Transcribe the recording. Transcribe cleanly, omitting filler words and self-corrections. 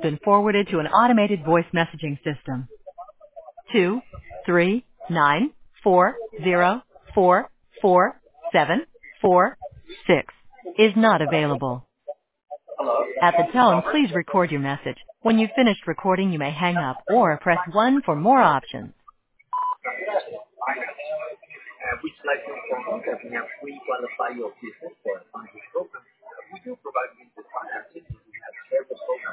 been forwarded to an automated voice messaging system. 23940447446 is not available. At the tone, please record your message. When you've finished recording, you may hang up or press 1 for more options. Which like to inform you that we have pre-qualified your business for a funding program. We do provide business financing. We have several programs